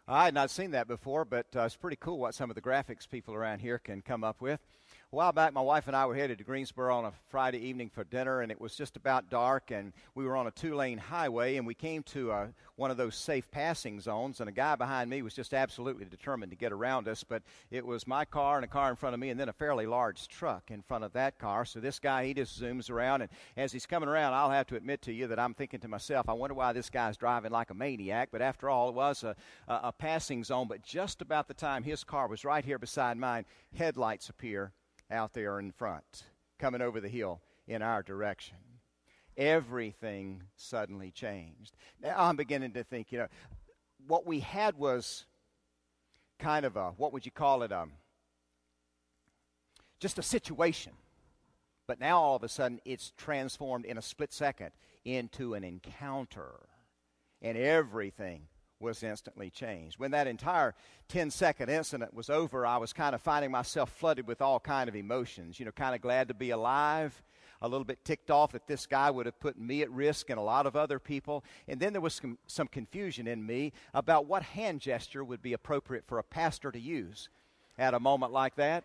I had not seen that before, but it's pretty cool what some of the graphics people around here can come up with. A while back, my wife and I were headed to Greensboro on a Friday evening for dinner, and it was just about dark, and we were on a two-lane highway, and we came to one of those safe passing zones, and a guy behind me was just absolutely determined to get around us, but it was my car and a car in front of me, and then a fairly large truck in front of that car. So this guy, he just zooms around, and as he's coming around, I'll have to admit to you that I'm thinking to myself, I wonder why this guy's driving like a maniac, but after all, it was a passing zone. But just about the time his car was right here beside mine, headlights appear out there in front, coming over the hill in our direction. Everything suddenly changed. Now I'm beginning to think, what we had was kind of what would you call it, just a situation. But now all of a sudden it's transformed in a split second into an encounter. And everything was instantly changed. When that entire 10-second incident was over, I was kind of finding myself flooded with all kind of emotions. Kind of glad to be alive, a little bit ticked off that this guy would have put me at risk and a lot of other people. And then there was some confusion in me about what hand gesture would be appropriate for a pastor to use at a moment like that.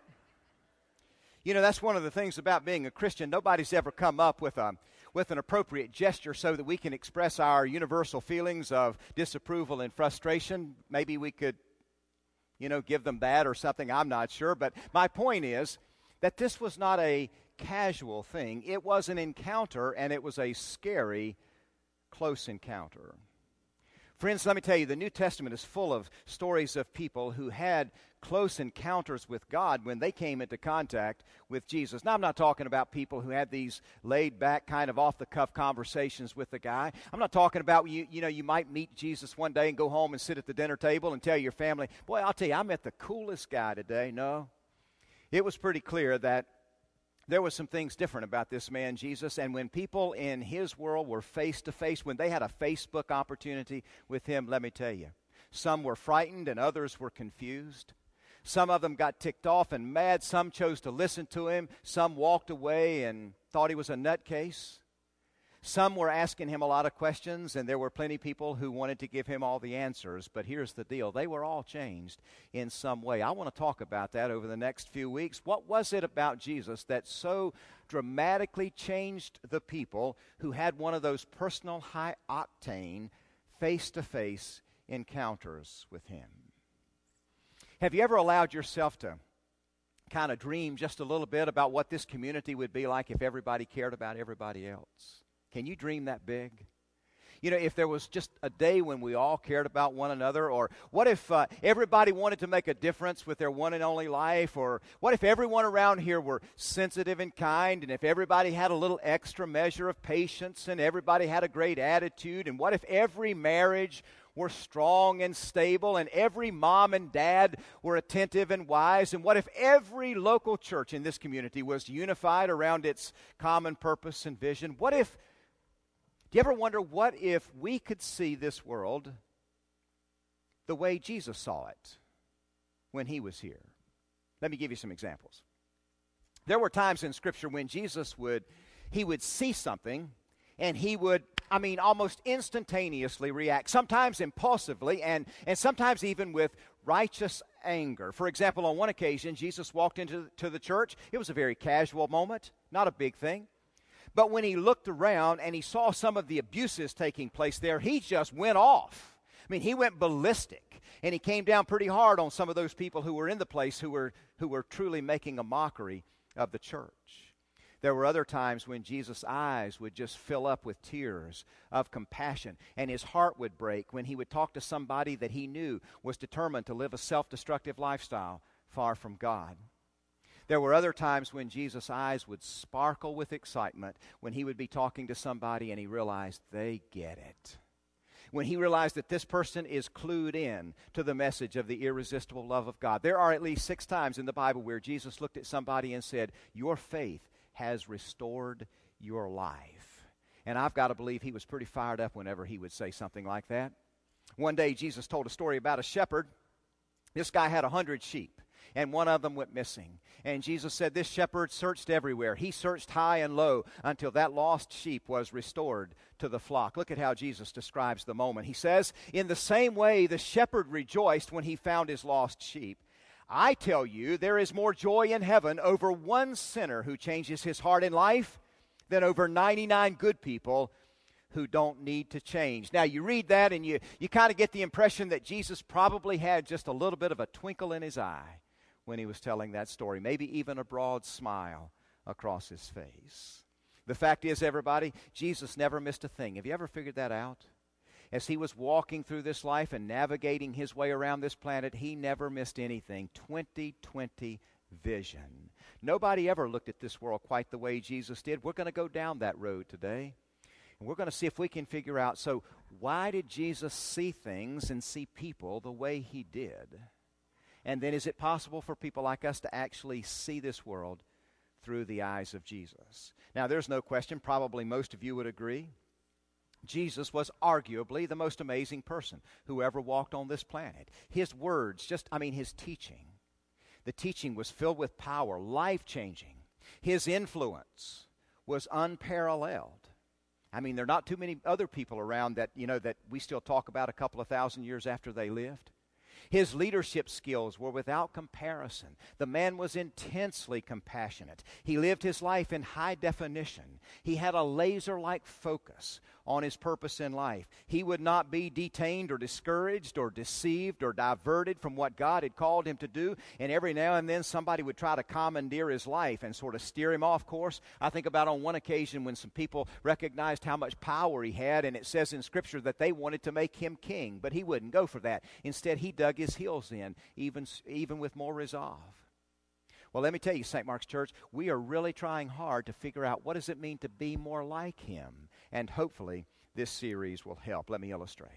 That's one of the things about being a Christian. Nobody's ever come up with an appropriate gesture so that we can express our universal feelings of disapproval and frustration. Maybe we could, give them that or something. I'm not sure. But my point is that this was not a casual thing. It was an encounter, and it was a scary, close encounter. Friends, let me tell you, the New Testament is full of stories of people who had close encounters with God when they came into contact with Jesus. Now, I'm not talking about people who had these laid-back, kind of off-the-cuff conversations with the guy. I'm not talking about, you might meet Jesus one day and go home and sit at the dinner table and tell your family, boy, I'll tell you, I met the coolest guy today. No. It was pretty clear that there were some things different about this man, Jesus, and when people in his world were face-to-face, when they had a Facebook opportunity with him, let me tell you, some were frightened and others were confused. Some of them got ticked off and mad. Some chose to listen to him. Some walked away and thought he was a nutcase. Some were asking him a lot of questions, and there were plenty of people who wanted to give him all the answers. But here's the deal. They were all changed in some way. I want to talk about that over the next few weeks. What was it about Jesus that so dramatically changed the people who had one of those personal, high-octane, face-to-face encounters with him? Have you ever allowed yourself to kind of dream just a little bit about what this community would be like if everybody cared about everybody else? Can you dream that big? If there was just a day when we all cared about one another, or what if everybody wanted to make a difference with their one and only life, or what if everyone around here were sensitive and kind, and if everybody had a little extra measure of patience, and everybody had a great attitude, and what if every marriage were strong and stable, and every mom and dad were attentive and wise, and what if every local church in this community was unified around its common purpose and vision? Do you ever wonder, what if we could see this world the way Jesus saw it when he was here? Let me give you some examples. There were times in Scripture when Jesus would see something, and he would, almost instantaneously react, sometimes impulsively, and sometimes even with righteous anger. For example, on one occasion, Jesus walked into the church. It was a very casual moment, not a big thing. But when he looked around and he saw some of the abuses taking place there, he just went off. He went ballistic. And he came down pretty hard on some of those people who were in the place who were truly making a mockery of the church. There were other times when Jesus' eyes would just fill up with tears of compassion, and his heart would break when he would talk to somebody that he knew was determined to live a self-destructive lifestyle far from God. There were other times when Jesus' eyes would sparkle with excitement when he would be talking to somebody and he realized they get it. When he realized that this person is clued in to the message of the irresistible love of God. There are at least 6 times in the Bible where Jesus looked at somebody and said, "Your faith has restored your life." And I've got to believe he was pretty fired up whenever he would say something like that. One day Jesus told a story about a shepherd. This guy had 100 sheep. and one of them went missing. And Jesus said this shepherd searched everywhere. He searched high and low until that lost sheep was restored to the flock. Look at how Jesus describes the moment. He says, in the same way the shepherd rejoiced when he found his lost sheep. I tell you, there is more joy in heaven over one sinner who changes his heart in life than over 99 good people who don't need to change. Now, you read that and you kind of get the impression that Jesus probably had just a little bit of a twinkle in his eye when he was telling that story, maybe even a broad smile across his face. The fact is, everybody, Jesus never missed a thing. Have you ever figured that out? As he was walking through this life and navigating his way around this planet, he never missed anything. 20/20 vision. Nobody ever looked at this world quite the way Jesus did. We're going to go down that road today. And we're going to see if we can figure out, so why did Jesus see things and see people the way he did? And then is it possible for people like us to actually see this world through the eyes of Jesus? Now, there's no question, probably most of you would agree, Jesus was arguably the most amazing person who ever walked on this planet. His words, his teaching. The teaching was filled with power, life-changing. His influence was unparalleled. There are not too many other people around that we still talk about a couple of thousand years after they lived. His leadership skills were without comparison. The man was intensely compassionate. He lived his life in high definition. He had a laser-like focus on his purpose in life. He would not be detained or discouraged or deceived or diverted from what God had called him to do. And every now and then somebody would try to commandeer his life and sort of steer him off course. I think about on one occasion when some people recognized how much power he had, and it says in Scripture that they wanted to make him king, but he wouldn't go for that. Instead, he dug his heels in, even with more resolve. Well, let me tell you, St. Mark's Church, we are really trying hard to figure out what does it mean to be more like him. And hopefully this series will help. Let me illustrate.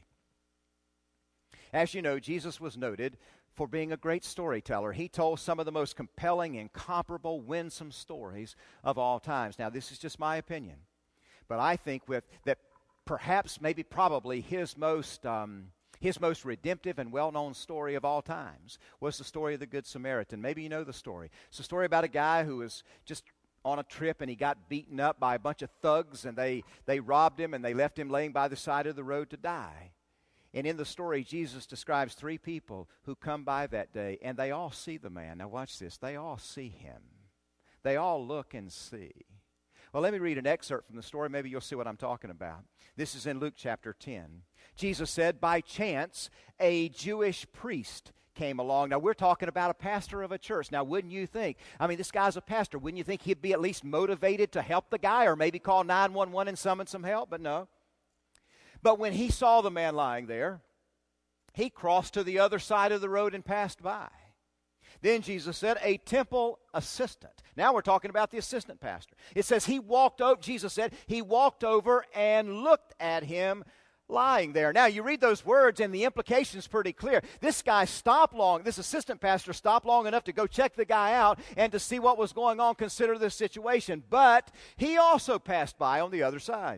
As you know, Jesus was noted for being a great storyteller. He told some of the most compelling, incomparable, winsome stories of all times. Now, this is just my opinion, but I think that perhaps, maybe probably his most redemptive and well-known story of all times was the story of the Good Samaritan. Maybe you know the story. It's a story about a guy who was just on a trip and he got beaten up by a bunch of thugs, and they robbed him and they left him laying by the side of the road to die. And in the story, Jesus describes 3 people who come by that day, and they all see the man. Now watch this. They all see him. They all look and see. Well, let me read an excerpt from the story. Maybe you'll see what I'm talking about. This is in Luke chapter 10. Jesus said, by chance, a Jewish priest came along. Now, we're talking about a pastor of a church. Now, wouldn't you think, this guy's a pastor. Wouldn't you think he'd be at least motivated to help the guy or maybe call 911 and summon some help? But no. But when he saw the man lying there, he crossed to the other side of the road and passed by. Then Jesus said, a temple assistant. Now we're talking about the assistant pastor. It says Jesus said, he walked over and looked at him lying there. Now you read those words and the implication's pretty clear. This assistant pastor stopped long enough to go check the guy out and to see what was going on, consider this situation. But he also passed by on the other side.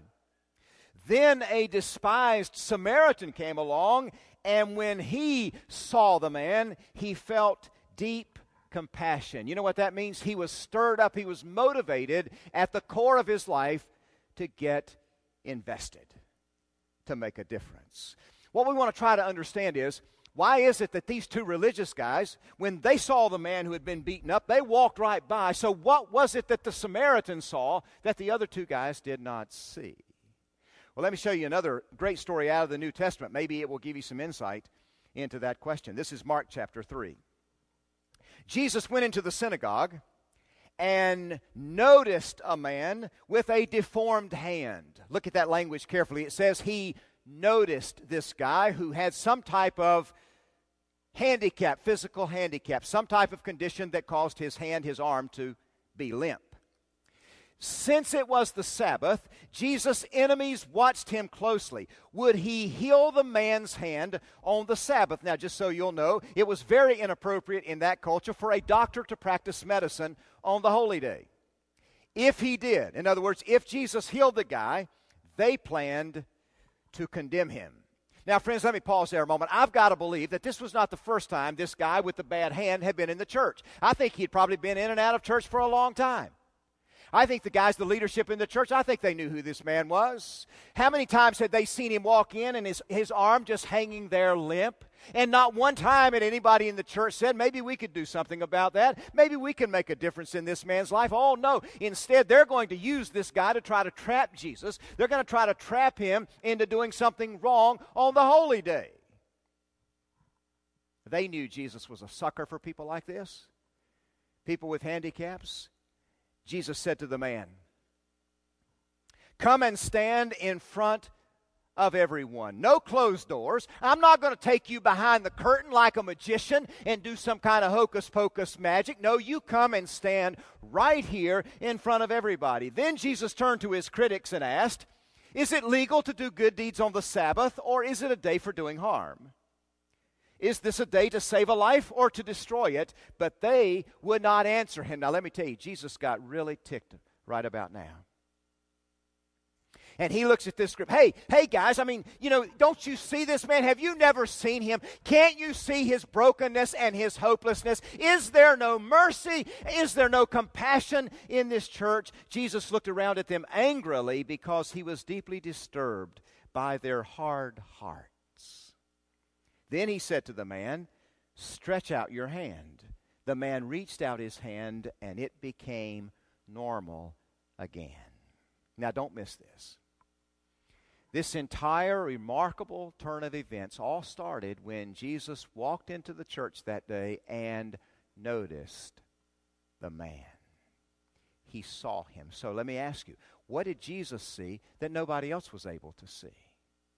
Then a despised Samaritan came along, and when he saw the man, he felt deep compassion. You know what that means? He was stirred up. He was motivated at the core of his life to get invested, to make a difference. What we want to try to understand is, why is it that these 2 religious guys, when they saw the man who had been beaten up, they walked right by? So what was it that the Samaritan saw that the other 2 guys did not see? Well, let me show you another great story out of the New Testament. Maybe it will give you some insight into that question. This is Mark chapter 3. Jesus went into the synagogue and noticed a man with a deformed hand. Look at that language carefully. It says he noticed this guy who had some type of handicap, physical handicap, some type of condition that caused his arm to be limp. Since it was the Sabbath, Jesus' enemies watched him closely. Would he heal the man's hand on the Sabbath? Now, just so you'll know, it was very inappropriate in that culture for a doctor to practice medicine on the holy day. If he did, in other words, if Jesus healed the guy, they planned to condemn him. Now, friends, let me pause there a moment. I've got to believe that this was not the first time this guy with the bad hand had been in the church. I think he'd probably been in and out of church for a long time. I think the guys, the leadership in the church, I think they knew who this man was. How many times had they seen him walk in and his arm just hanging there limp? And not one time had anybody in the church said, maybe we could do something about that. Maybe we can make a difference in this man's life. Oh, no. Instead, they're going to use this guy to try to trap Jesus. They're going to try to trap him into doing something wrong on the holy day. They knew Jesus was a sucker for people like this, people with handicaps. Jesus said to the man, "Come and stand in front of everyone. No closed doors. I'm not going to take you behind the curtain like a magician and do some kind of hocus pocus magic. No, you come and stand right here in front of everybody." Then Jesus turned to his critics and asked, "Is it legal to do good deeds on the Sabbath, or is it a day for doing harm? Is this a day to save a life or to destroy it?" But they would not answer him. Now let me tell you, Jesus got really ticked right about now. And he looks at this group. Hey guys, don't you see this man? Have you never seen him? Can't you see his brokenness and his hopelessness? Is there no mercy? Is there no compassion in this church? Jesus looked around at them angrily because he was deeply disturbed by their hard hearts. Then he said to the man, "Stretch out your hand." The man reached out his hand, and it became normal again. Now, don't miss this. This entire remarkable turn of events all started when Jesus walked into the church that day and noticed the man. He saw him. So let me ask you, what did Jesus see that nobody else was able to see?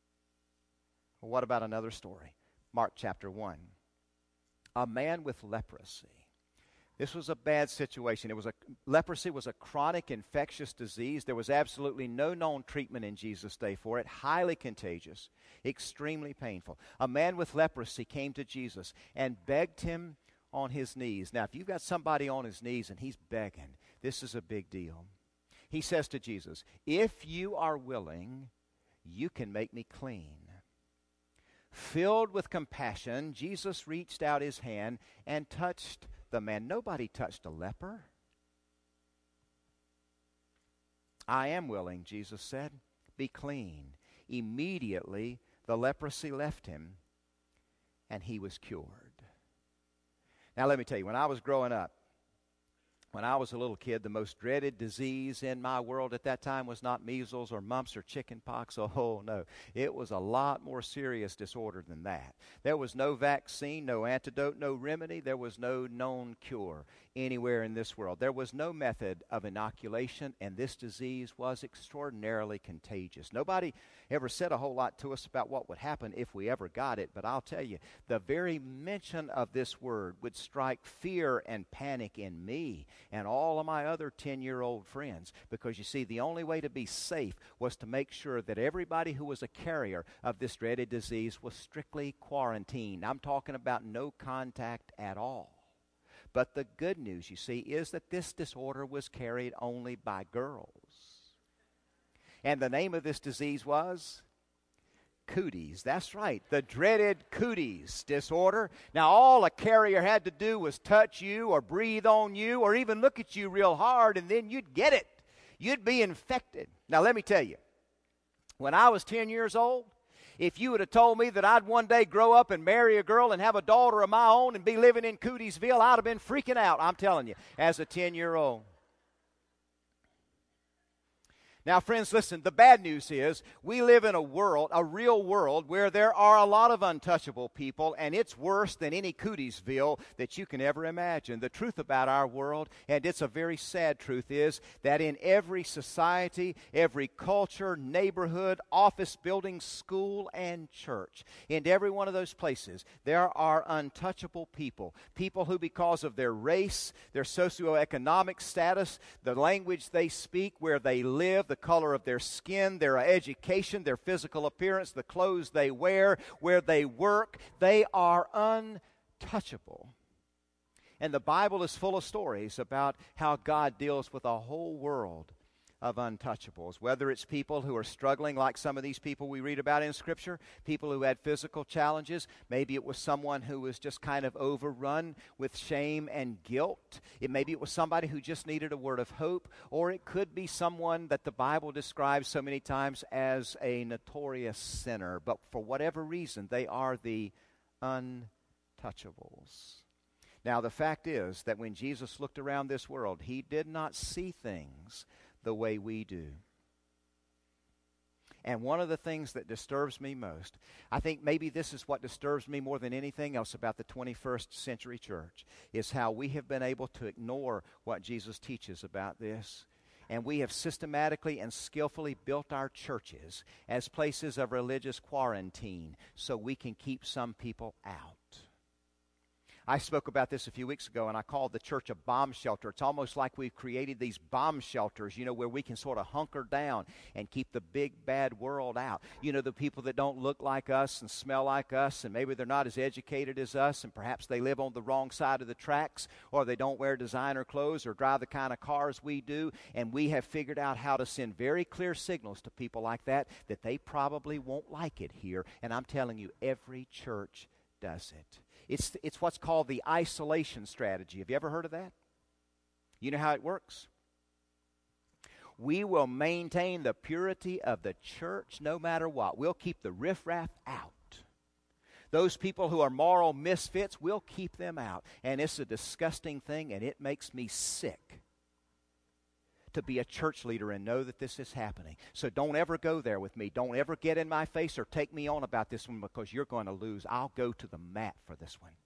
Well, what about another story? Mark chapter 1. A man with leprosy. This was a bad situation. Leprosy was a chronic infectious disease. There was absolutely no known treatment in Jesus' day for it. Highly contagious, extremely painful. A man with leprosy came to Jesus and begged him on his knees. Now, if you've got somebody on his knees and he's begging, this is a big deal. He says to Jesus, "If you are willing, you can make me clean." Filled with compassion, Jesus reached out his hand and touched the man. Nobody touched a leper. "I am willing," Jesus said. "Be clean." Immediately, the leprosy left him, and he was cured. Now, let me tell you, when I was growing up, when I was a little kid, the most dreaded disease in my world at that time was not measles or mumps or chicken pox. Oh, no. It was a lot more serious disorder than that. There was no vaccine, no antidote, no remedy. There was no known cure anywhere in this world. There was no method of inoculation, and this disease was extraordinarily contagious. Nobody ever said a whole lot to us about what would happen if we ever got it, but I'll tell you, the very mention of this word would strike fear and panic in me and all of my other 10-year-old friends, because you see, the only way to be safe was to make sure that everybody who was a carrier of this dreaded disease was strictly quarantined. I'm talking about no contact at all. But the good news, you see, is that this disorder was carried only by girls. And the name of this disease was cooties. That's right, the dreaded cooties disorder. Now, all a carrier had to do was touch you or breathe on you or even look at you real hard, and then you'd get it. You'd be infected. Now, let me tell you, when I was 10 years old, if you would have told me that I'd one day grow up and marry a girl and have a daughter of my own and be living in Cootiesville, I'd have been freaking out, I'm telling you, as a 10-year-old. Now, friends, listen, the bad news is we live in a world, a real world, where there are a lot of untouchable people, and it's worse than any Cootiesville that you can ever imagine. The truth about our world, and it's a very sad truth, is that in every society, every culture, neighborhood, office building, school, and church, in every one of those places, there are untouchable people. People who, because of their race, their socioeconomic status, the language they speak, where they live, the color of their skin, their education, their physical appearance, the clothes they wear, where they work, they are untouchable. And the Bible is full of stories about how God deals with a whole world of untouchables. Whether it's people who are struggling like some of these people we read about in Scripture, people who had physical challenges, maybe it was someone who was just kind of overrun with shame and guilt. Maybe it was somebody who just needed a word of hope, or it could be someone that the Bible describes so many times as a notorious sinner. But for whatever reason, they are the untouchables. Now, the fact is that when Jesus looked around this world, he did not see things the way we do. And one of the things that disturbs me most, I think maybe this is what disturbs me more than anything else about the 21st century church, is how we have been able to ignore what Jesus teaches about this. And we have systematically and skillfully built our churches as places of religious quarantine so we can keep some people out. I spoke about this a few weeks ago, and I called the church a bomb shelter. It's almost like we've created these bomb shelters, where we can sort of hunker down and keep the big, bad world out. The people that don't look like us and smell like us, and maybe they're not as educated as us, and perhaps they live on the wrong side of the tracks, or they don't wear designer clothes or drive the kind of cars we do, and we have figured out how to send very clear signals to people like that they probably won't like it here. And I'm telling you, every church does it. It's what's called the isolation strategy. Have you ever heard of that? You know how it works? We will maintain the purity of the church no matter what. We'll keep the riffraff out. Those people who are moral misfits, we'll keep them out. And it's a disgusting thing, and it makes me sick to be a church leader and know that this is happening. So don't ever go there with me. Don't ever get in my face or take me on about this one, because you're going to lose. I'll go to the mat for this one.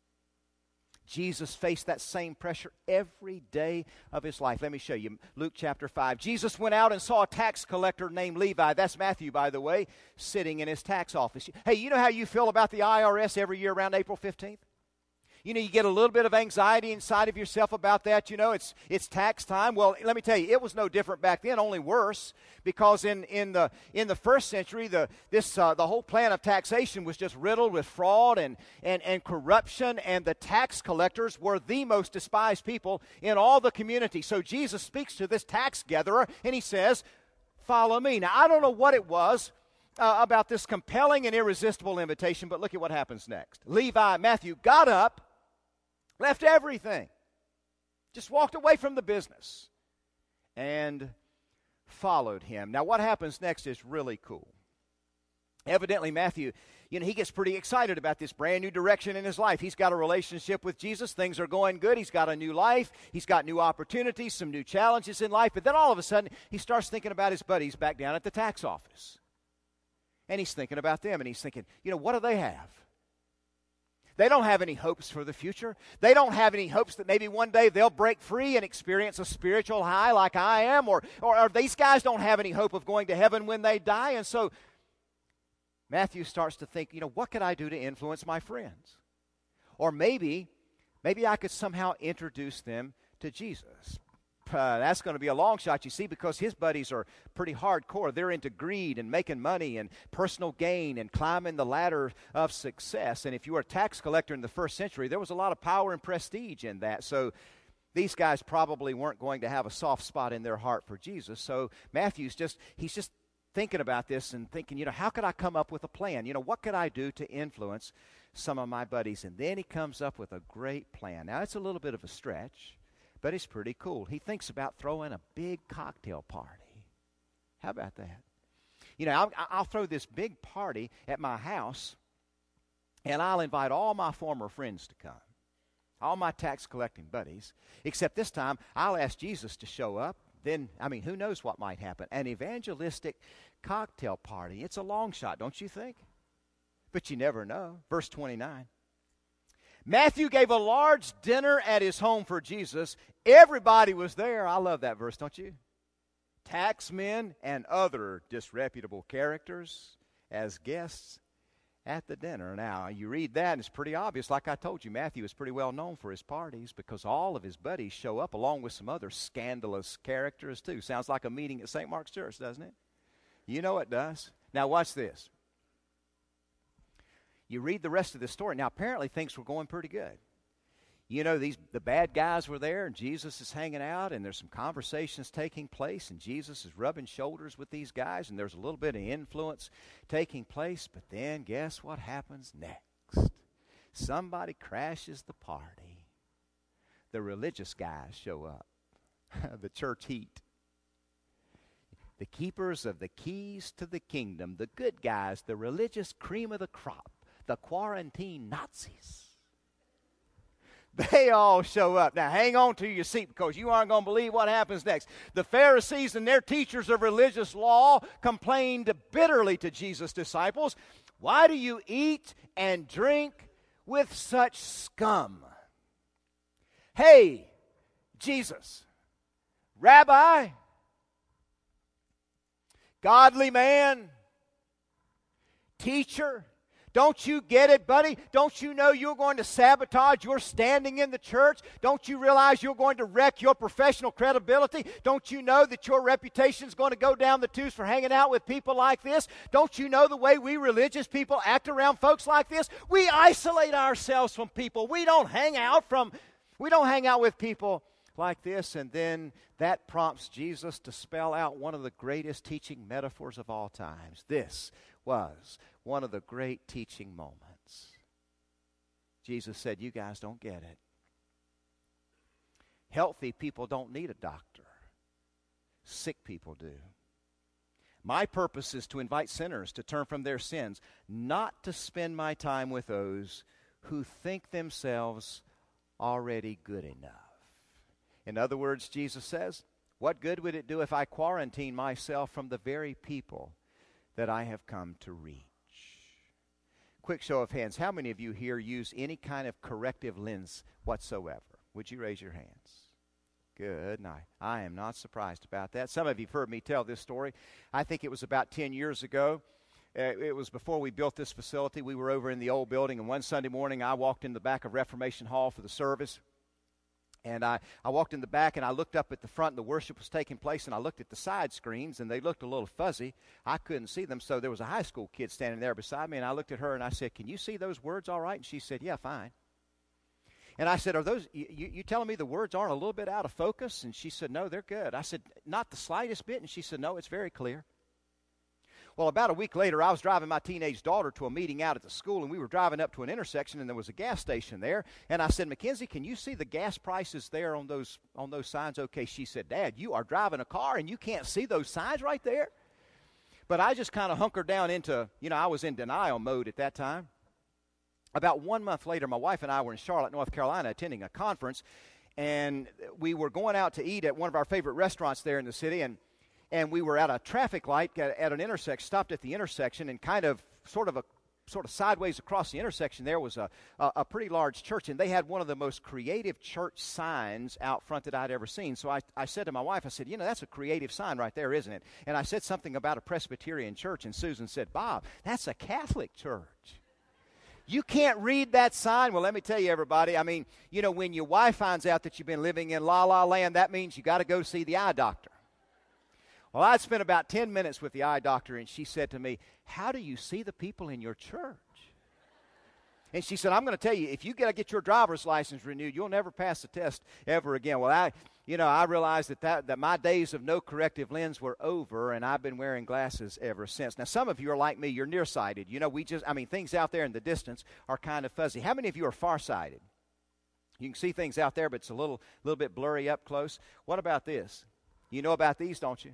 Jesus faced that same pressure every day of his life. Let me show you. Luke chapter 5. Jesus went out and saw a tax collector named Levi. That's Matthew, by the way, sitting in his tax office. Hey, you know how you feel about the IRS every year around April 15th? You get a little bit of anxiety inside of yourself about that. It's tax time. Well, let me tell you, it was no different back then, only worse, because in the first century, the whole plan of taxation was just riddled with fraud and corruption, and the tax collectors were the most despised people in all the community. So Jesus speaks to this tax gatherer, and he says, "Follow me." Now, I don't know what it was about this compelling and irresistible invitation, but look at what happens next. Matthew got up, left everything, just walked away from the business, and followed him. Now, what happens next is really cool. Evidently, Matthew, he gets pretty excited about this brand new direction in his life. He's got a relationship with Jesus. Things are going good. He's got a new life. He's got new opportunities, some new challenges in life. But then all of a sudden, he starts thinking about his buddies back down at the tax office. And he's thinking about them, and he's thinking, what do they have? They don't have any hopes for the future. They don't have any hopes that maybe one day they'll break free and experience a spiritual high like I am, or these guys don't have any hope of going to heaven when they die. And so Matthew starts to think, what could I do to influence my friends? Or maybe I could somehow introduce them to Jesus. That's going to be a long shot, you see, because his buddies are pretty hardcore. They're into greed and making money and personal gain and climbing the ladder of success. And if you were a tax collector in the first century, there was a lot of power and prestige in that. So these guys probably weren't going to have a soft spot in their heart for Jesus. So Matthew's just thinking about this and thinking, how could I come up with a plan? What could I do to influence some of my buddies? And then he comes up with a great plan. Now, it's a little bit of a stretch, but it's pretty cool. He thinks about throwing a big cocktail party. How about that? I'll throw this big party at my house, and I'll invite all my former friends to come, all my tax collecting buddies, except this time I'll ask Jesus to show up. Then, who knows what might happen? An evangelistic cocktail party. It's a long shot, don't you think? But you never know. Verse 29. Matthew gave a large dinner at his home for Jesus. Everybody was there. I love that verse, don't you? Taxmen and other disreputable characters as guests at the dinner. Now, you read that, and it's pretty obvious. Like I told you, Matthew is pretty well known for his parties because all of his buddies show up along with some other scandalous characters, too. Sounds like a meeting at St. Mark's Church, doesn't it? You know it does. Now, watch this. You read the rest of the story. Now, apparently things were going pretty good. You know, the bad guys were there, and Jesus is hanging out, and there's some conversations taking place, and Jesus is rubbing shoulders with these guys, and there's a little bit of influence taking place. But then guess what happens next? Somebody crashes the party. The religious guys show up. The church heat. The keepers of the keys to the kingdom, the good guys, the religious cream of the crop, the quarantine Nazis. They all show up. Now, hang on to your seat because you aren't going to believe what happens next. The Pharisees and their teachers of religious law complained bitterly to Jesus' disciples, "Why do you eat and drink with such scum?" Hey, Jesus, Rabbi, godly man, teacher, don't you get it, buddy? Don't you know you're going to sabotage your standing in the church? Don't you realize you're going to wreck your professional credibility? Don't you know that your reputation is going to go down the tubes for hanging out with people like this? Don't you know the way we religious people act around folks like this? We isolate ourselves from people. We don't hang out with people like this. And then that prompts Jesus to spell out one of the greatest teaching metaphors of all times. This was one of the great teaching moments. Jesus said, "You guys don't get it. Healthy people don't need a doctor. Sick people do. My purpose is to invite sinners to turn from their sins, not to spend my time with those who think themselves already good enough." In other words, Jesus says, what good would it do if I quarantine myself from the very people that I have come to reach? Quick show of hands. How many of you here use any kind of corrective lens whatsoever? Would you raise your hands? Good. And I am not surprised about that. Some of you have heard me tell this story. I think it was about 10 years ago. It was before we built this facility. We were over in the old building, and one Sunday morning I walked in the back of Reformation Hall for the service. And I walked in the back, and I looked up at the front, and the worship was taking place, and I looked at the side screens, and they looked a little fuzzy. I couldn't see them, so there was a high school kid standing there beside me, and I looked at her, and I said, "Can you see those words all right?" And she said, "Yeah, fine." And I said, "Are those, you telling me the words aren't a little bit out of focus?" And she said, "No, they're good." I said, "Not the slightest bit?" And she said, "No, it's very clear." Well, about a week later, I was driving my teenage daughter to a meeting out at the school, and we were driving up to an intersection, and there was a gas station there. And I said, "Mackenzie, can you see the gas prices there on those signs okay?" She said, "Dad, you are driving a car, and you can't see those signs right there?" But I just kind of hunkered down into, I was in denial mode at that time. About 1 month later, my wife and I were in Charlotte, North Carolina, attending a conference, and we were going out to eat at one of our favorite restaurants there in the city, and we were at a traffic light at an intersection, stopped at the intersection, and kind of sort of sideways across the intersection there was a pretty large church, and they had one of the most creative church signs out front that I'd ever seen. So I said to my wife, I said, "That's a creative sign right there, isn't it?" And I said something about a Presbyterian church, and Susan said, "Bob, that's a Catholic church. You can't read that sign." Well, let me tell you, everybody, when your wife finds out that you've been living in la-la land, that means you got to go see the eye doctor. Well, I'd spent about 10 minutes with the eye doctor, and she said to me, "How do you see the people in your church?" And she said, "I'm going to tell you, if you got to get your driver's license renewed, you'll never pass the test ever again." Well, I realized that my days of no corrective lens were over, and I've been wearing glasses ever since. Now, some of you are like me. You're nearsighted. Things out there in the distance are kind of fuzzy. How many of you are farsighted? You can see things out there, but it's a little bit blurry up close. What about this? You know about these, don't you?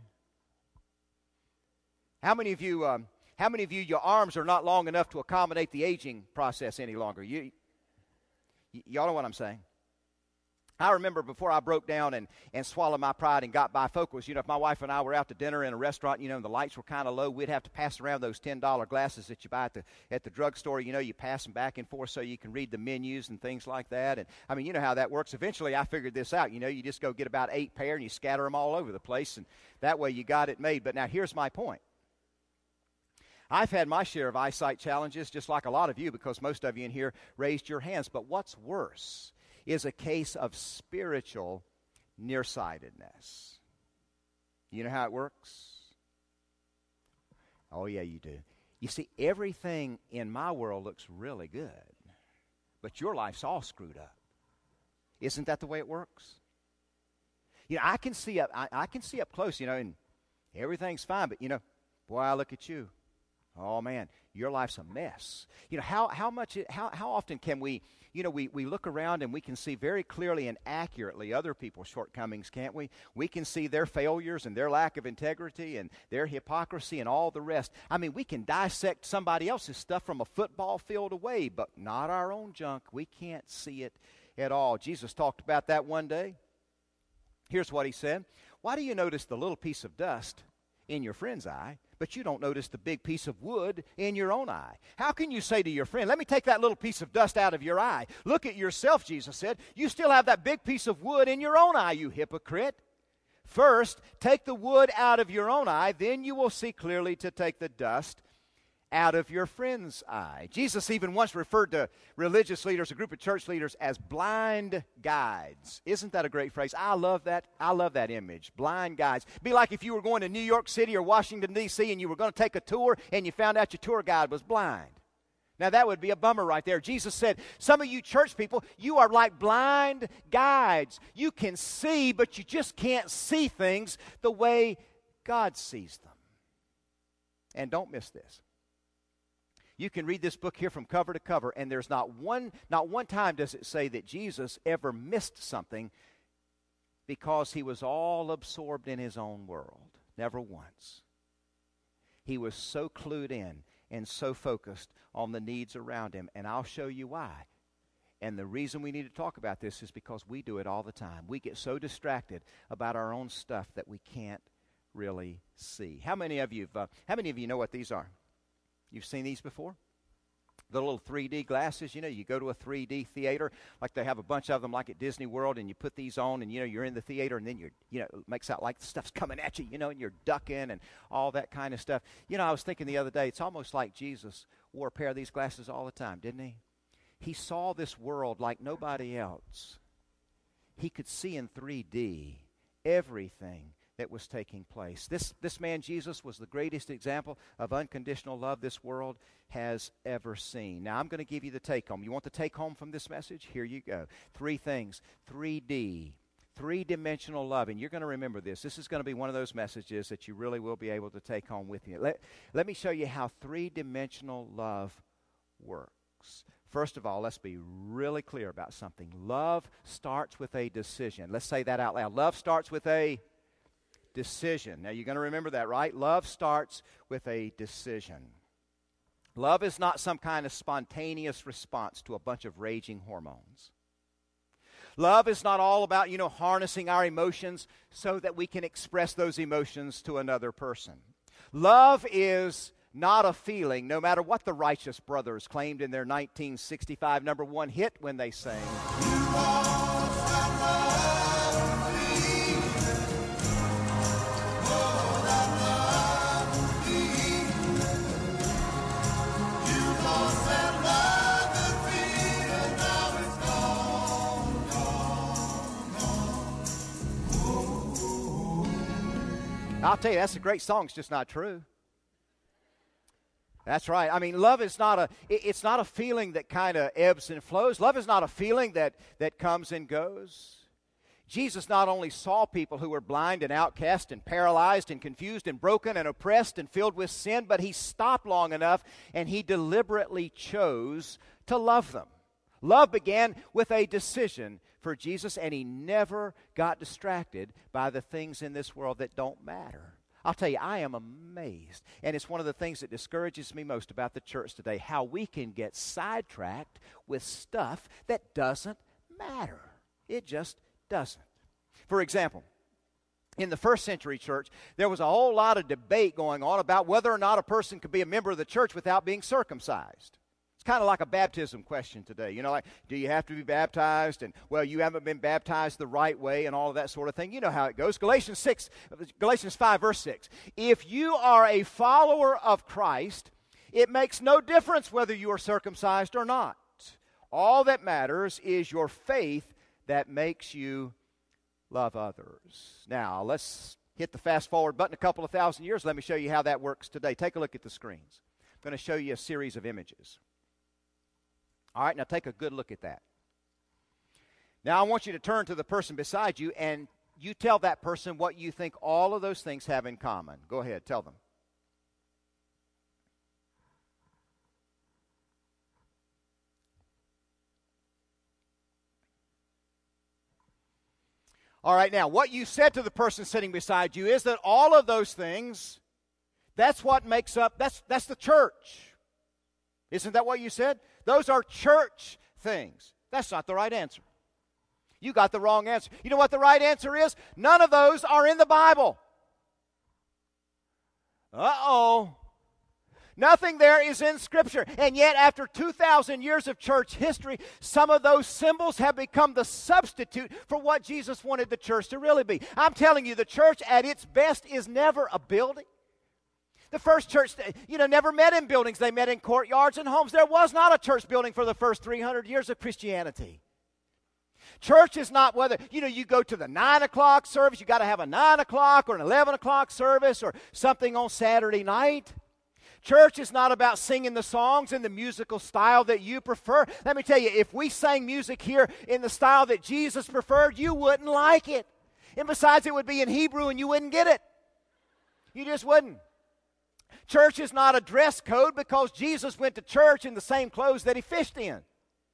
How many of you, your arms are not long enough to accommodate the aging process any longer? Y'all know what I'm saying? I remember before I broke down and swallowed my pride and got bifocals, if my wife and I were out to dinner in a restaurant, and the lights were kind of low, we'd have to pass around those $10 glasses that you buy at the drugstore. You pass them back and forth so you can read the menus and things like that. And, you know how that works. Eventually, I figured this out. You just go get about 8 pair and you scatter them all over the place, and that way you got it made. But now here's my point. I've had my share of eyesight challenges, just like a lot of you, because most of you in here raised your hands. But what's worse is a case of spiritual nearsightedness. You know how it works? Oh, yeah, you do. You see, everything in my world looks really good, but your life's all screwed up. Isn't that the way it works? I can see up close, and everything's fine, but boy, I look at you. Oh man, your life's a mess. How often can we look around and we can see very clearly and accurately other people's shortcomings, can't we? We can see their failures and their lack of integrity and their hypocrisy and all the rest. I mean, we can dissect somebody else's stuff from a football field away, but not our own junk. We can't see it at all. Jesus talked about that one day. Here's what he said. Why do you notice the little piece of dust in your friend's eye, but you don't notice the big piece of wood in your own eye? How can you say to your friend, let me take that little piece of dust out of your eye? Look at yourself, Jesus said. You still have that big piece of wood in your own eye, you hypocrite. First, take the wood out of your own eye, then you will see clearly to take the dust out of your friend's eye. Jesus even once referred to religious leaders, a group of church leaders, as blind guides. Isn't that a great phrase? I love that. I love that image. Blind guides. It'd be like if you were going to New York City or Washington, D.C., and you were going to take a tour, and you found out your tour guide was blind. Now, that would be a bummer right there. Jesus said, some of you church people, you are like blind guides. You can see, but you just can't see things the way God sees them. And don't miss this. You can read this book here from cover to cover, and there's not one time does it say that Jesus ever missed something because he was all absorbed in his own world. Never once. He was so clued in and so focused on the needs around him, and I'll show you why. And the reason we need to talk about this is because we do it all the time. We get so distracted about our own stuff that we can't really see. How many of you know what these are? You've seen these before? The little 3D glasses, you go to a 3D theater, like they have a bunch of them like at Disney World, and you put these on, and, you're in the theater, and then it makes out like the stuff's coming at you, and you're ducking and all that kind of stuff. I was thinking the other day, it's almost like Jesus wore a pair of these glasses all the time, didn't he? He saw this world like nobody else. He could see in 3D everything that was taking place. This man, Jesus, was the greatest example of unconditional love this world has ever seen. Now, I'm going to give you the take-home. You want the take-home from this message? Here you go. 3 things. 3D. 3-dimensional love. And you're going to remember this. This is going to be one of those messages that you really will be able to take home with you. Let me show you how 3-dimensional love works. First of all, let's be really clear about something. Love starts with a decision. Let's say that out loud. Love starts with a decision. Now, you're going to remember that, right? Love starts with a decision. Love is not some kind of spontaneous response to a bunch of raging hormones. Love is not all about, harnessing our emotions so that we can express those emotions to another person. Love is not a feeling, no matter what the Righteous Brothers claimed in their 1965 number 1 hit when they sang, I'll tell you, that's a great song. It's just not true. That's right. I mean, love is it's not a feeling that kind of ebbs and flows. Love is not a feeling that comes and goes. Jesus not only saw people who were blind and outcast and paralyzed and confused and broken and oppressed and filled with sin, but he stopped long enough and he deliberately chose to love them. Love began with a decision for Jesus, and he never got distracted by the things in this world that don't matter. I'll tell you, I am amazed, and it's one of the things that discourages me most about the church today, how we can get sidetracked with stuff that doesn't matter. It just doesn't. For example, in the first century church, there was a whole lot of debate going on about whether or not a person could be a member of the church without being circumcised. It's kind of like a baptism question today. Like, do you have to be baptized? And, well, you haven't been baptized the right way and all of that sort of thing. You know how it goes. Galatians 5, verse 6. If you are a follower of Christ, it makes no difference whether you are circumcised or not. All that matters is your faith that makes you love others. Now, let's hit the fast-forward button a couple of thousand years. Let me show you how that works today. Take a look at the screens. I'm going to show you a series of images. All right, now take a good look at that. Now, I want you to turn to the person beside you, and you tell that person what you think all of those things have in common. Go ahead, tell them. All right, now, what you said to the person sitting beside you is that all of those things, that's what makes up, that's the church. Isn't that what you said? Those are church things. That's not the right answer. You got the wrong answer. You know what the right answer is? None of those are in the Bible. Uh-oh. Nothing there is in Scripture. And yet, after 2,000 years of church history, some of those symbols have become the substitute for what Jesus wanted the church to really be. I'm telling you, the church at its best is never a building. The first church, never met in buildings. They met in courtyards and homes. There was not a church building for the first 300 years of Christianity. Church is not whether, you go to the 9 o'clock service. You got to have a 9 o'clock or an 11 o'clock service or something on Saturday night. Church is not about singing the songs in the musical style that you prefer. Let me tell you, if we sang music here in the style that Jesus preferred, you wouldn't like it. And besides, it would be in Hebrew and you wouldn't get it. You just wouldn't. Church is not a dress code because Jesus went to church in the same clothes that he fished in.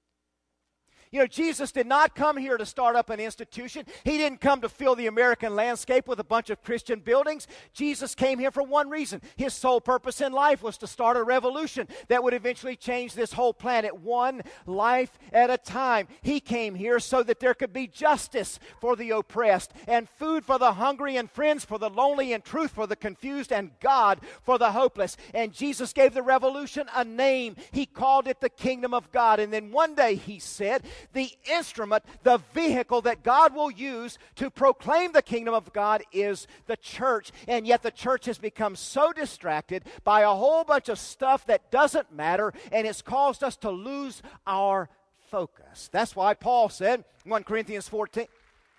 Jesus did not come here to start up an institution. He didn't come to fill the American landscape with a bunch of Christian buildings. Jesus came here for one reason. His sole purpose in life was to start a revolution that would eventually change this whole planet one life at a time. He came here so that there could be justice for the oppressed and food for the hungry and friends for the lonely and truth for the confused and God for the hopeless. And Jesus gave the revolution a name. He called it the kingdom of God. And then one day he said, the instrument, the vehicle that God will use to proclaim the kingdom of God is the church. And yet the church has become so distracted by a whole bunch of stuff that doesn't matter, and it's caused us to lose our focus. That's why Paul said, 1 Corinthians 14,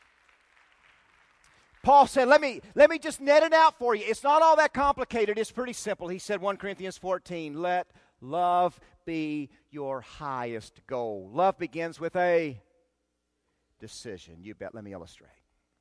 Paul said, let me just net it out for you. It's not all that complicated. It's pretty simple. He said, 1 Corinthians 14, let love be your highest goal. Love begins with a decision. You bet. Let me illustrate.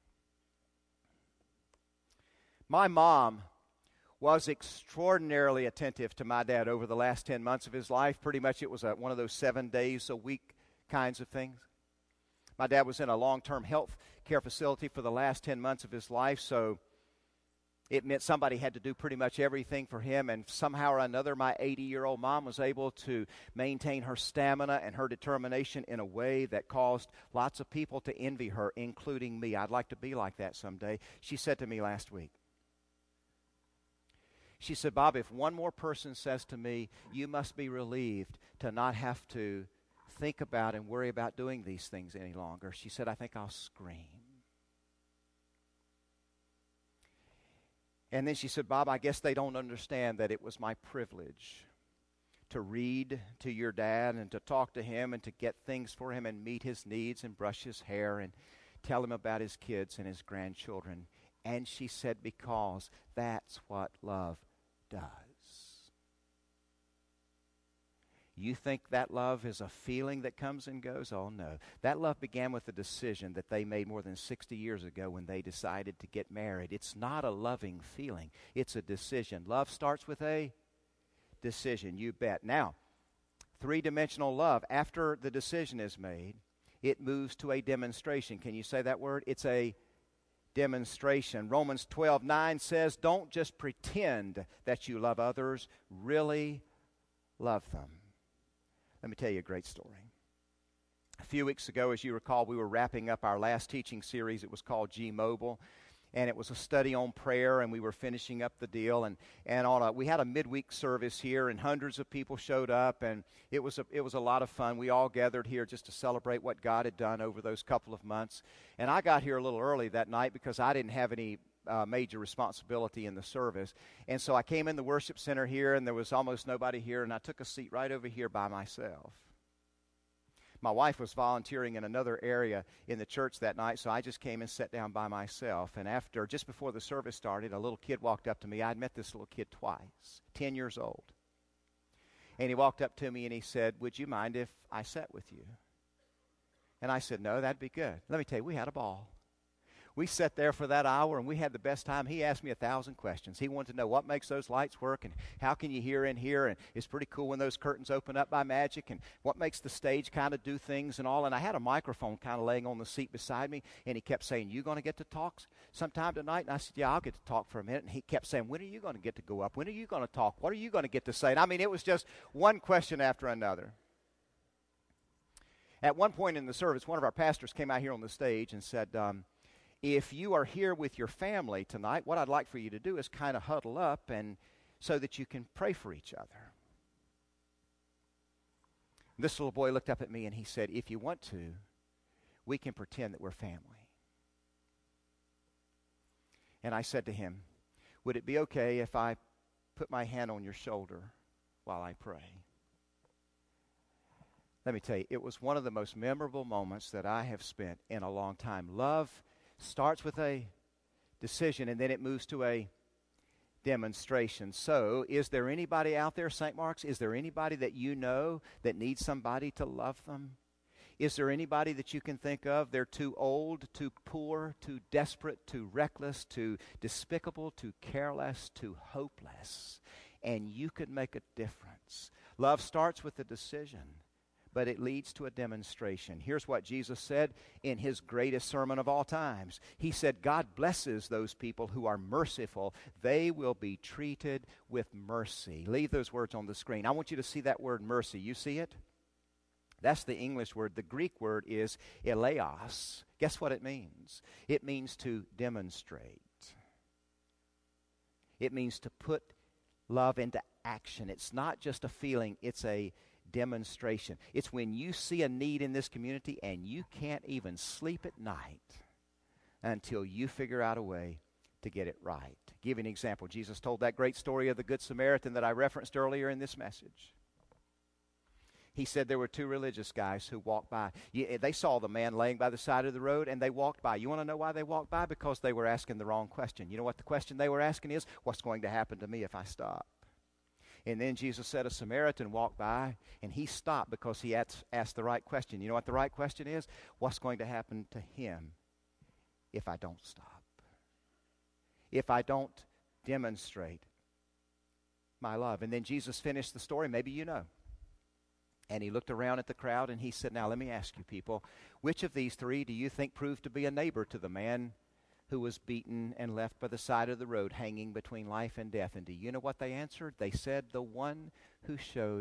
My mom was extraordinarily attentive to my dad over the last 10 months of his life. Pretty much it was one of those 7 days a week kinds of things. My dad was in a long-term health care facility for the last 10 months of his life, so it meant somebody had to do pretty much everything for him, and somehow or another, my 80-year-old mom was able to maintain her stamina and her determination in a way that caused lots of people to envy her, including me. I'd like to be like that someday. She said to me last week, she said, Bob, if one more person says to me, you must be relieved to not have to think about and worry about doing these things any longer, she said, I think I'll scream. And then she said, Bob, I guess they don't understand that it was my privilege to read to your dad and to talk to him and to get things for him and meet his needs and brush his hair and tell him about his kids and his grandchildren. And she said, because that's what love does. You think that love is a feeling that comes and goes? Oh, no. That love began with a decision that they made more than 60 years ago when they decided to get married. It's not a loving feeling. It's a decision. Love starts with a decision, you bet. Now, three-dimensional love, after the decision is made, it moves to a demonstration. Can you say that word? It's a demonstration. Romans 12:9 says, don't just pretend that you love others, really love them. Let me tell you a great story. A few weeks ago, as you recall, we were wrapping up our last teaching series. It was called G-Mobile, and it was a study on prayer, and we were finishing up the deal. And we had a midweek service here, and hundreds of people showed up, and it was a lot of fun. We all gathered here just to celebrate what God had done over those couple of months. And I got here a little early that night because I didn't have any major responsibility in the service. And so I came in the worship center here, and there was almost nobody here, and I took a seat right over here by myself. My wife was volunteering in another area in the church that night, so I just came and sat down by myself. And just before the service started, a little kid walked up to me. I'd met this little kid twice, 10 years old. And he walked up to me and he said, would you mind if I sat with you? And I said, no, that'd be good. Let me tell you, we had a ball. We sat there for that hour, and we had the best time. He asked me 1,000 questions. He wanted to know what makes those lights work, and how can you hear in here, and it's pretty cool when those curtains open up by magic, and what makes the stage kind of do things and all. And I had a microphone kind of laying on the seat beside me, and he kept saying, you going to get to talk sometime tonight? And I said, yeah, I'll get to talk for a minute. And he kept saying, when are you going to get to go up? When are you going to talk? What are you going to get to say? And I mean, it was just one question after another. At one point in the service, one of our pastors came out here on the stage and said, if you are here with your family tonight, what I'd like for you to do is kind of huddle up and so that you can pray for each other. This little boy looked up at me and he said, if you want to, we can pretend that we're family. And I said to him, would it be okay if I put my hand on your shoulder while I pray? Let me tell you, it was one of the most memorable moments that I have spent in a long time. Love starts with a decision, and then it moves to a demonstration. So, is there anybody out there, St. Mark's? Is there anybody that you know that needs somebody to love them? Is there anybody that you can think of? They're too old, too poor, too desperate, too reckless, too despicable, too careless, too hopeless. And you could make a difference. Love starts with a decision, but it leads to a demonstration. Here's what Jesus said in his greatest sermon of all times. He said, God blesses those people who are merciful. They will be treated with mercy. Leave those words on the screen. I want you to see that word mercy. You see it? That's the English word. The Greek word is eleos. Guess what it means? It means to demonstrate. It means to put love into action. It's not just a feeling, it's a demonstration. It's when you see a need in this community and you can't even sleep at night until you figure out a way to get it right. To give you an example, Jesus told that great story of the Good Samaritan that I referenced earlier in this message. He said there were two religious guys who walked by. They saw the man laying by the side of the road, and they walked by. You want to know why they walked by? Because they were asking the wrong question. You know what the question they were asking is? What's going to happen to me if I stop? And then Jesus said a Samaritan walked by, and he stopped because he asked the right question. You know what the right question is? What's going to happen to him if I don't stop? If I don't demonstrate my love? And then Jesus finished the story. Maybe you know. And he looked around at the crowd and he said, now let me ask you people, which of these three do you think proved to be a neighbor to the man who was beaten and left by the side of the road hanging between life and death? And do you know what they answered? They said, the one who showed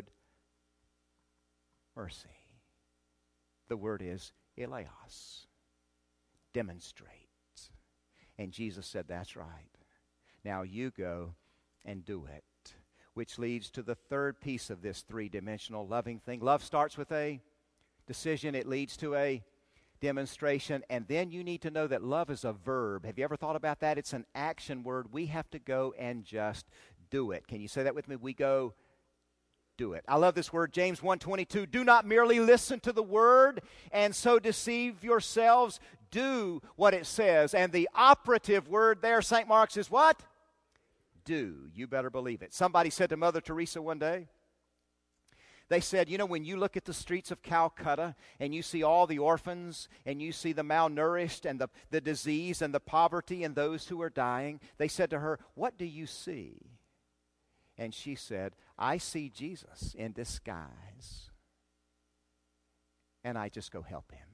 mercy. The word is eleos, demonstrate. And Jesus said, that's right. Now you go and do it. Which leads to the third piece of this three-dimensional loving thing. Love starts with a decision. It leads to a demonstration. And then you need to know that love is a verb. Have you ever thought about that? It's an action word. We have to go and just do it. Can you say that with me? We go do it. I love this word, James 1:22. Do not merely listen to the word and so deceive yourselves. Do what it says. And the operative word there, St. Mark's, is what? Do. You better believe it. Somebody said to Mother Teresa one day, they said, you know, when you look at the streets of Calcutta and you see all the orphans and you see the malnourished and the disease and the poverty and those who are dying, they said to her, what do you see? And she said, I see Jesus in disguise, and I just go help him.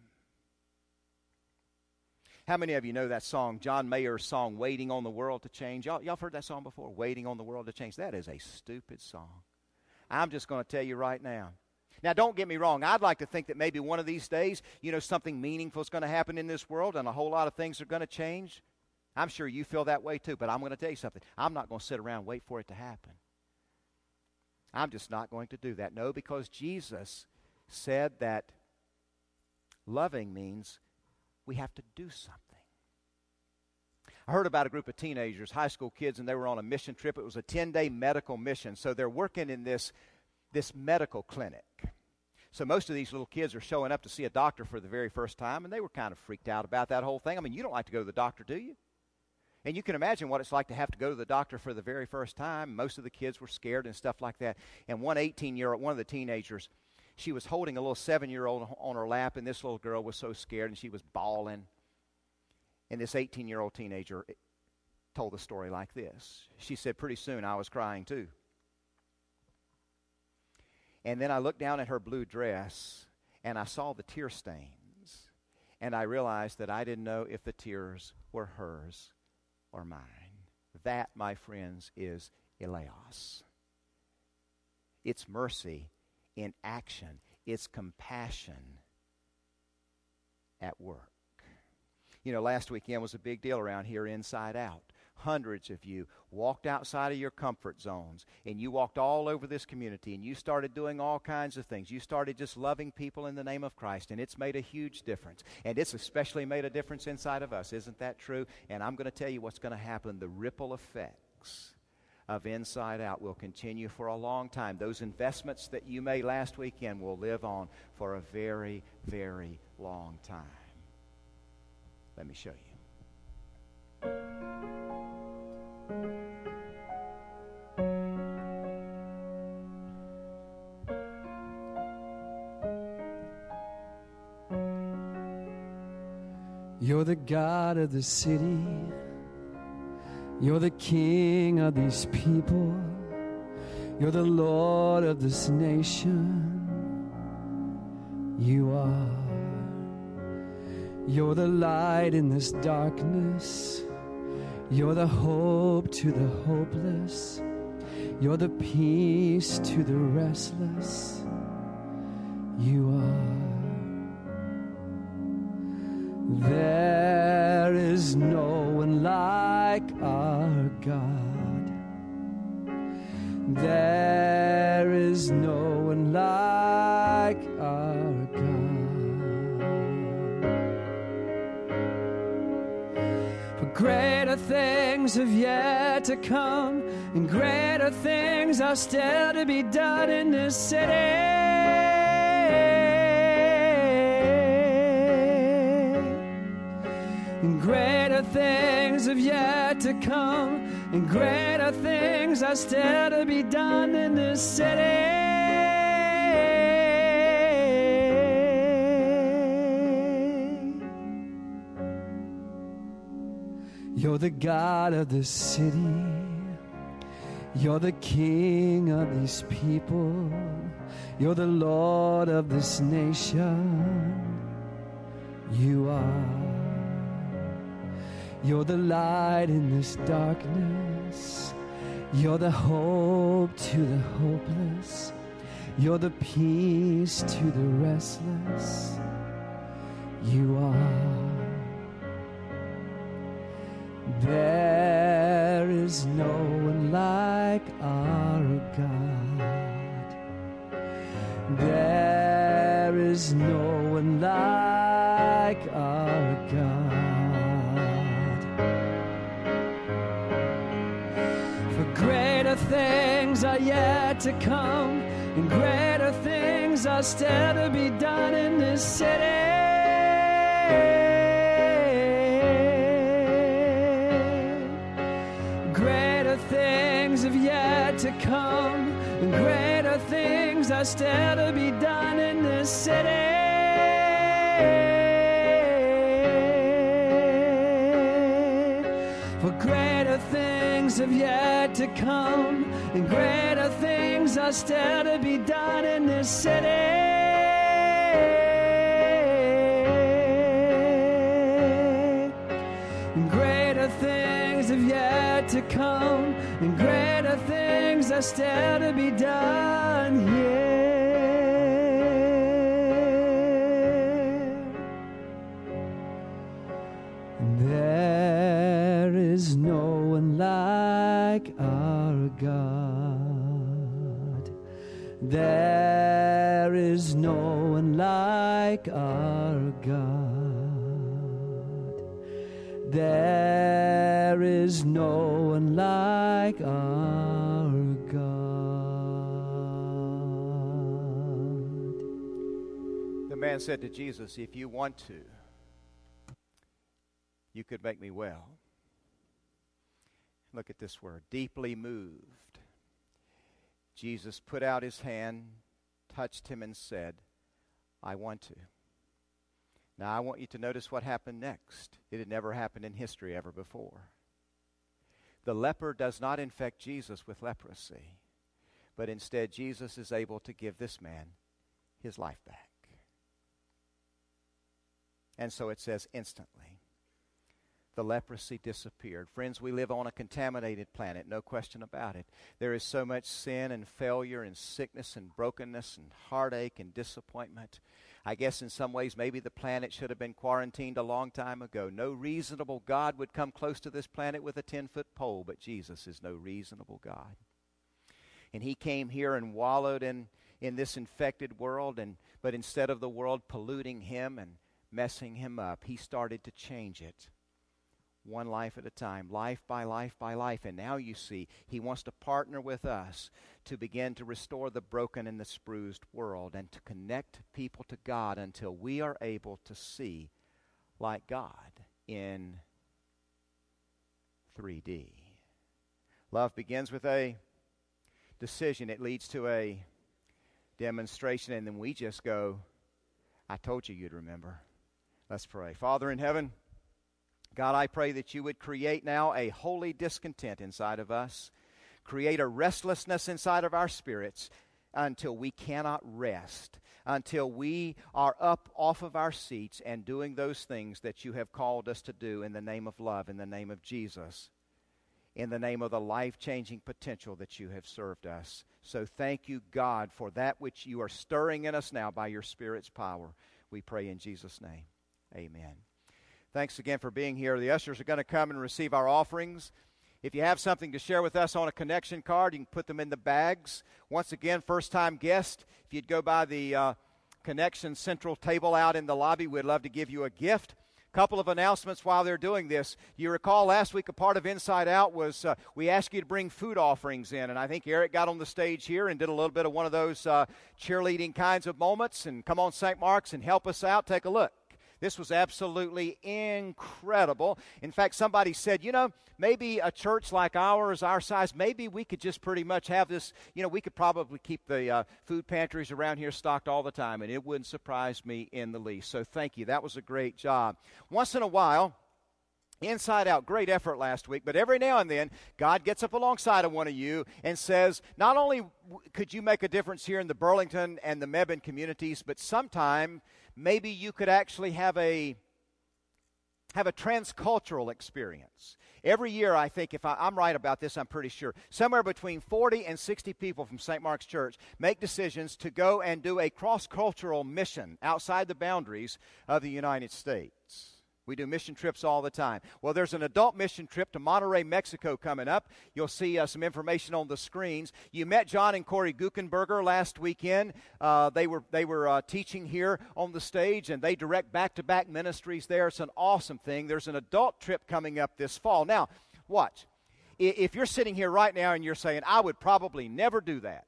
How many of you know that song, John Mayer's song, Waiting on the World to Change? Y'all have heard that song before, Waiting on the World to Change? That is a stupid song. I'm just going to tell you right now. Now, don't get me wrong. I'd like to think that maybe one of these days, you know, something meaningful is going to happen in this world and a whole lot of things are going to change. I'm sure you feel that way too, but I'm going to tell you something. I'm not going to sit around and wait for it to happen. I'm just not going to do that. No, because Jesus said that loving means we have to do something. I heard about a group of teenagers, high school kids, and they were on a mission trip. It was a 10-day medical mission. So they're working in this medical clinic. So most of these little kids are showing up to see a doctor for the very first time, and they were kind of freaked out about that whole thing. I mean, you don't like to go to the doctor, do you? And you can imagine what it's like to have to go to the doctor for the very first time. Most of the kids were scared and stuff like that. And one of the teenagers, she was holding a little 7-year-old on her lap, and this little girl was so scared, and she was bawling. And this 18-year-old teenager told the story like this. She said, pretty soon I was crying too. And then I looked down at her blue dress, and I saw the tear stains. And I realized that I didn't know if the tears were hers or mine. That, my friends, is eleos. It's mercy in action. It's compassion at work. You know, last weekend was a big deal around here, Inside Out. Hundreds of you walked outside of your comfort zones, and you walked all over this community, and you started doing all kinds of things. You started just loving people in the name of Christ, and it's made a huge difference. And it's especially made a difference inside of us. Isn't that true? And I'm going to tell you what's going to happen. The ripple effects of Inside Out will continue for a long time. Those investments that you made last weekend will live on for a very, very long time. Let me show you. You're the God of the city. You're the King of these people. You're the Lord of this nation. You are. You're the light in this darkness. You're the hope to the hopeless. You're the peace to the restless. You are. There is no one like our God. There is no one like our God. For greater things have yet to come, and greater things are still to be done in this city. And greater things have yet to come, and greater things are still to be done in this city. You're the God of this city. You're the King of these people. You're the Lord of this nation. You are. You're the light in this darkness. You're the hope to the hopeless. You're the peace to the restless. You are. There is no one like our God. There is no one like our God. Greater things are yet to come, and greater things are still to be done in this city. Greater things have yet to come, and greater things are still to be done in this city. For greater things have yet to come, and greater things are still to be done in this city. And greater things have yet to come, and greater things are still to be done here. There is no one like our God. There is no one like our God. There is no one like our God. The man said to Jesus, if you want to, you could make me well. Look at this word, deeply moved. Jesus put out his hand, touched him and said, I want to. Now I want you to notice what happened next. It had never happened in history ever before. The leper does not infect Jesus with leprosy, but instead Jesus is able to give this man his life back. And so it says instantly, the leprosy disappeared. Friends, we live on a contaminated planet, no question about it. There is so much sin and failure and sickness and brokenness and heartache and disappointment. I guess in some ways maybe the planet should have been quarantined a long time ago. No reasonable God would come close to this planet with a 10-foot pole, but Jesus is no reasonable God. And he came here and wallowed in this infected world, but instead of the world polluting him and messing him up, he started to change it. One life at a time, life by life by life. And now you see, he wants to partner with us to begin to restore the broken and the bruised world and to connect people to God until we are able to see like God in 3D. Love begins with a decision. It leads to a demonstration, and then we just go, I told you you'd remember. Let's pray. Father in heaven, God, I pray that you would create now a holy discontent inside of us, create a restlessness inside of our spirits until we cannot rest, until we are up off of our seats and doing those things that you have called us to do in the name of love, in the name of Jesus, in the name of the life-changing potential that you have served us. So thank you, God, for that which you are stirring in us now by your Spirit's power. We pray in Jesus' name. Amen. Thanks again for being here. The ushers are going to come and receive our offerings. If you have something to share with us on a connection card, you can put them in the bags. Once again, first-time guest, if you'd go by the Connection Central table out in the lobby, we'd love to give you a gift. Couple of announcements while they're doing this. You recall last week a part of Inside Out was we asked you to bring food offerings in, and I think Eric got on the stage here and did a little bit of one of those cheerleading kinds of moments, and come on St. Mark's and help us out. Take a look. This was absolutely incredible. In fact, somebody said, maybe a church like ours, our size, maybe we could just pretty much have this, we could probably keep the food pantries around here stocked all the time, and it wouldn't surprise me in the least. So thank you. That was a great job. Once in a while, Inside Out, great effort last week, but every now and then, God gets up alongside of one of you and says, not only could you make a difference here in the Burlington and the Mebane communities, but sometime maybe you could actually have a transcultural experience. Every year, I think, if I'm right about this, I'm pretty sure, somewhere between 40 and 60 people from St. Mark's Church make decisions to go and do a cross-cultural mission outside the boundaries of the United States. We do mission trips all the time. Well, there's an adult mission trip to Monterrey, Mexico coming up. You'll see some information on the screens. You met John and Corey Guckenberger last weekend. They were teaching here on the stage, and they direct back-to-back ministries there. It's an awesome thing. There's an adult trip coming up this fall. Now, watch. If you're sitting here right now and you're saying, I would probably never do that,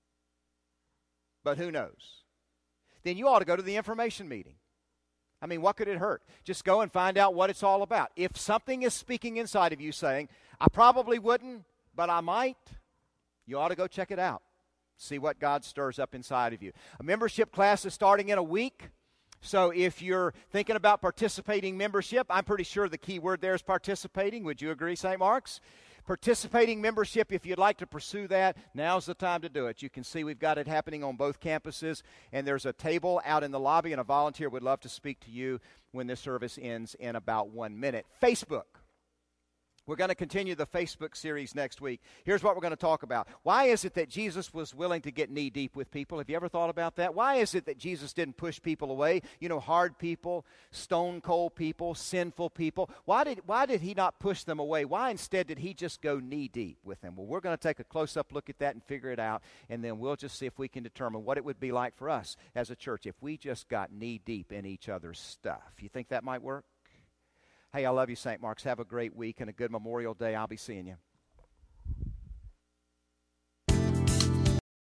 but who knows? Then you ought to go to the information meeting. I mean, what could it hurt? Just go and find out what it's all about. If something is speaking inside of you saying, I probably wouldn't, but I might, you ought to go check it out. See what God stirs up inside of you. A membership class is starting in a week. So if you're thinking about participating membership, I'm pretty sure the key word there is participating. Would you agree, St. Mark's? Participating membership, if you'd like to pursue that, now's the time to do it. You can see we've got it happening on both campuses, and there's a table out in the lobby, and a volunteer would love to speak to you when this service ends in about 1 minute. Facebook. We're going to continue the Facebook series next week. Here's what we're going to talk about. Why is it that Jesus was willing to get knee-deep with people? Have you ever thought about that? Why is it that Jesus didn't push people away? Hard people, stone-cold people, sinful people. Why did he not push them away? Why instead did he just go knee-deep with them? Well, we're going to take a close-up look at that and figure it out, and then we'll just see if we can determine what it would be like for us as a church if we just got knee-deep in each other's stuff. You think that might work? Hey, I love you, St. Mark's. Have a great week and a good Memorial Day. I'll be seeing you.